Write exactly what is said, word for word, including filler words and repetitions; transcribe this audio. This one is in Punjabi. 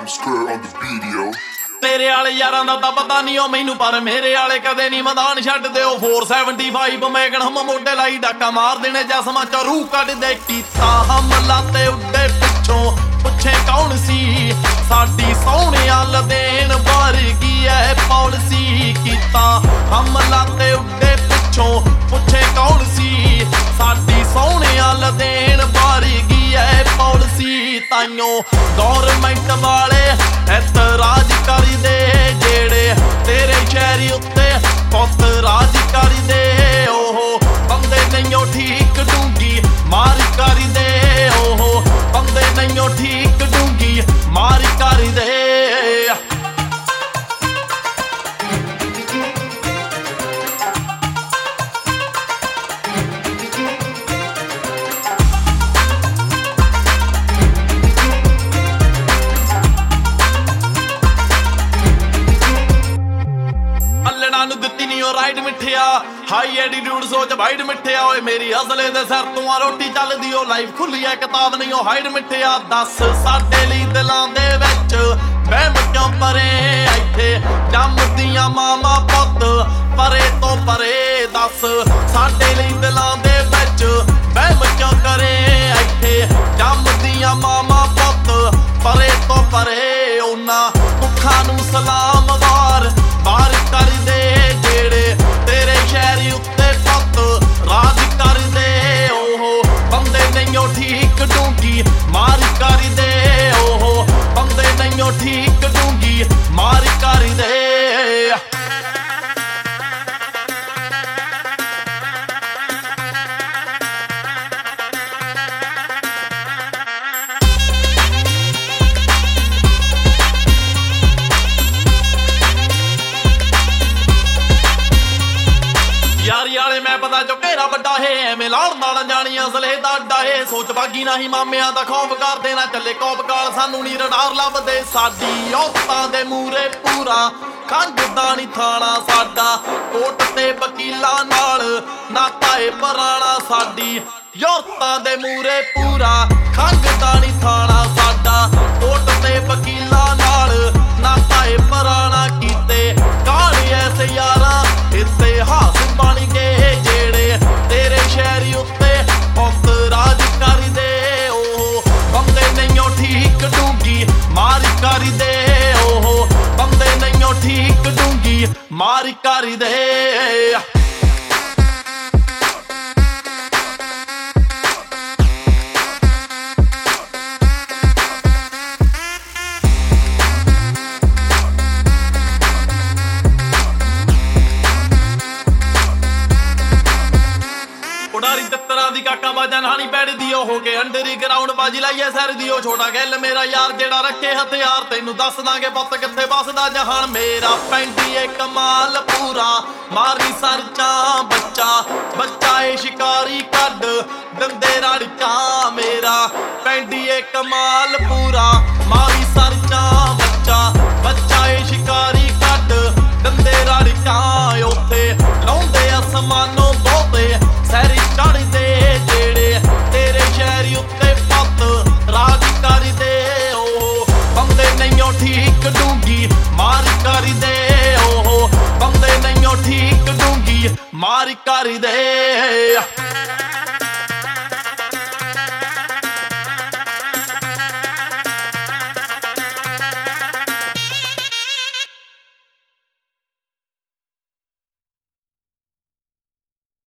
Square on the video. ਤੇਰੇ ਵਾਲੇ ਯਾਰਾਂ ਦਾ ਤਾਂ ਪਤਾ ਨਹੀਂ ਉਹ ਮੈਨੂੰ, ਪਰ ਮੇਰੇ ਵਾਲੇ ਕਦੇ ਨਹੀਂ ਮੈਦਾਨ ਛੱਡਦੇ। ਉਹ ਚਾਰ ਸੌ ਪਚੱਤਰ ਮੈਗਨ ਹਮ ਮੋਢੇ ਲਾਈ ਡਾਕਾ ਮਾਰ ਦੇਣੇ ਜਸਮਾਂ ਚ ਰੂਹ ਕੱਢਦੇ। ਕੀਤਾ ਹਮਲਾ ਤੇ ਉੱਡੇ ਪਿੱਛੋਂ ਪੁੱਛੇ ਕੌਣ ਸੀ, ਸਾਡੀ ਸੋਹਣਿਆ ਲਦੇਨ ਵਰਗੀ ਐ ਪਾਲਿਸੀ। ਕੀਤਾ ਹਮਲਾ ਤੇ ਉੱਡੇ ਪਿੱਛੋਂ ਪੁੱਛੇ ਕੌਣ ਸੀ, ਸਾਡੀ ਸੋਹਣਿਆ ਲਦੇਨ ਵਰਗੀ ਐ ਪਾਲਿਸੀ। ਤਾਈਓ ਗੌਰਮੈਂਟ ਵਾਲੇ ਐਤਰਾਜ਼ ਕਰਦੇ, ਜਿਹੜੇ ਤੇਰੇ ਸ਼ਹਿਰੀ ਉੱਤੇ ਪੁੱਤ ਰਾਜ ਕਰਦੇ। ਉਹ ਬੰਦੇ ਨਹੀਂਓ ਠੀਕ ਡੂੰਗੀ ਮਾਰ ਕਰਦੇ। ਉਹ ਬੰਦੇ ਨਹੀਂਓ ਠੀਕ ਡੂੰਗੀ ਮਾਰ ਕਰਦੇ। ਨੂੰ ਦਿੱਤੀ ਨੀ ਉਹ ਰਾਈਡ ਮਿੱਠਿਆ, ਹਾਈ ਐਟੀਟਿਊਡ ਸੋਚ ਵਾਈਡ ਮਿੱਠਿਆ। ਓਏ ਮੇਰੀ ਅਸਲੇ ਦੇ ਸਿਰ ਤੋਂ ਆ ਰੋਟੀ ਚੱਲਦੀ, ਉਹ ਲਾਈਫ ਖੁੱਲੀ ਐ ਕਿਤਾਬ ਨਹੀਂ ਉਹ ਹਾਈਡ ਮਿੱਠਿਆ। ਦੱਸ ਸਾਡੇ ਲਈ ਦਿਲਾਂ ਦੇ ਵਿੱਚ ਵਹਿਮ ਕਿਉਂ ਪਰੇ, ਇੱਥੇ ਜੰਮਦੀਆਂ ਮਾਮਾ ਪੁੱਤ ਪਰੇ ਤੋਂ ਪਰੇ। ਦੱਸ ਸਾਡੇ ਲਈ ਦਿਲਾਂ ਦੇ ਵਿੱਚ ਵਹਿਮ ਕਿਉਂ ਕਰੇ, ਇੱਥੇ ਜੰਮਦੀਆਂ ਮਾਮਾ ਪੁੱਤ ਪਰੇ ਤੋਂ ਪਰੇ। ਉਹਨਾਂ ਮੁੱਖਾਂ ਨੂੰ ਸਲਾਮ ਵਾਰ ਬਾਰ ਕਰਦੇ, ਜਿਹੜੇ ਤੇਰੇ ਸ਼ਹਿਰੀ ਉੱਤੇ ਪੁੱਤ ਰਾਜ ਕਰਦੇ। ਉਹ ਬੰਦੇ ਨਹੀਂਓ ਠੀਕ ਡੂੰਗੀ ਮਾਰ ਕਰਦੇ। ਉਹ ਬੰਦੇ ਨਹੀਂਓ ਠੀਕ ਡੂੰਗੀ ਮਾਰ ਕਰਦੇ। ਯਾਰੀ ਵਾਲੇ ਮੈਂ ਪਤਾ ਜੋ ਘੇਰਾ ਵੱਡਾ ਹੈ, ਐਵੇਂ ਲਾਉਣ ਨਾਲ ਜਾਣੀਆਂ ਅਸਲੇ ਦਾ ਅੱਡਾ ਹੈ। ਸੋਚ ਬਾਗੀ ਨਹੀਂ ਮਾਮਿਆਂ ਦਾ ਖੌਫ ਕਰਦੇ, ਨਾ ਚੱਲੇ ਕੋਪ ਕਾਲ ਸਾਨੂੰ ਨੀ ਰਡਾਰ ਲੱਭਦੇ। ਸਾਡੀ ਔਰਤਾਂ ਦੇ ਮੂਰੇ ਪੂਰਾ ਖੰਗਦਾ ਨੀ ਥਾਣਾ, ਸਾਡਾ ਕੋਟ ਤੇ ਵਕੀਲਾਂ ਨਾਲ ਨਾਤਾ ਏ ਪੁਰਾਣਾ। ਸਾਡੀ ਔਰਤਾਂ ਦੇ ਮੂਰੇ ਪੂਰਾ ਖੰਗਦਾ ਨੀ ਥਾਣਾ, ਸਾਡਾ ਕੋਟ ਤੇ ਵਕੀਲਾਂ ਨਾਲ ਨਾਤਾ ਏ ਪੁਰਾਣਾ। ਕੀਤੇ ਕਾਹਲੇ ਐਸੇ ਯਾਰਾਂ ਇਤਿਹਾਸ ਬਣ ਗਏ, ਜਿਹੜੇ ਤੇਰੇ ਸ਼ਹਿਰੀ ਉੱਤੇ ਪੁੱਤ ਰਾਜ ਕਰਦੇ। ਉਹ ਬੰਦੇ ਨਹੀਂਓ ਠੀਕ ਡੂੰਗੀ ਮਾਰ ਕਰਦੇ। ਉਹ ਬੰਦੇ ਨਹੀਂਓ ਠੀਕ ਡੂੰਗੀ ਮਾਰ ਕਰਦੇ। ਉਡਾਰੀ ਤਿੱਤਰਾਂ ਦੀ ਕਾਕਾ ਬਾਜਾਂ ਨਾਣੀ ਪੈੜਦੀ, ਉਹ ਹੋ ਕੇ ਅੰਡਰੀ ਗਰਾਊਂਡ ਬਾਜੀ ਲਾਈਏ ਸਰ ਦੀ। ਉਹ ਛੋਟਾ ਗੱਲ ਮੇਰਾ ਯਾਰ ਜਿਹੜਾ ਰੱਖੇ ਹਥਿਆਰ, ਤੈਨੂੰ ਦੱਸ ਦਾਂਗੇ ਪੁੱਤ ਕਿੱਥੇ ਵੱਸਦਾ ਜਹਾਨ। ਮੇਰਾ ਪੈਂਦੀ ਏ ਕਮਾਲ ਪੂਰਾ ਮਾਰੀ ਸਰਚਾਂ, ਬੱਚਾ ਬੱਚਾ ਏ ਸ਼ਿਕਾਰੀ ਕੱਢ ਦੰਦੇ ਰੜਕਾਂ। ਮੇਰਾ ਪੈਂਦੀ ਏ ਕਮਾਲ ਪੂਰਾ ਮਾਰੀ ਸਰਚਾਂ, ਬੱਚਾ ਬੱਚਾ ਏ ਸ਼ਿਕਾਰੀ ਕੱਢ ਦੰਦੇ ਰੜਕਾਂ। ਉੱਥੇ ਲਾਉਂਦੇ ਅਸਮਾਨੋਂ ਬਹੁਤੇ ਸੈਰੀ ਚੜ੍ਹਦੇ, ਜਿਹੜੇ ਤੇਰੇ ਸ਼ਹਿਰੀ ਉੱਤੇ ਪੁੱਤ ਰਾਜ ਕਰਦੇ। ਉਹ ਬੰਦੇ ਨਹੀਂਓ ਠੀਕ ਡੂੰਗੀ ਮਾਰ ਕਰਦੇ। ਉਹ ਬੰਦੇ ਨਹੀਂਓ ਠੀਕ ਡੂੰਗੀ ਮਾਰ ਕਰਦੇ।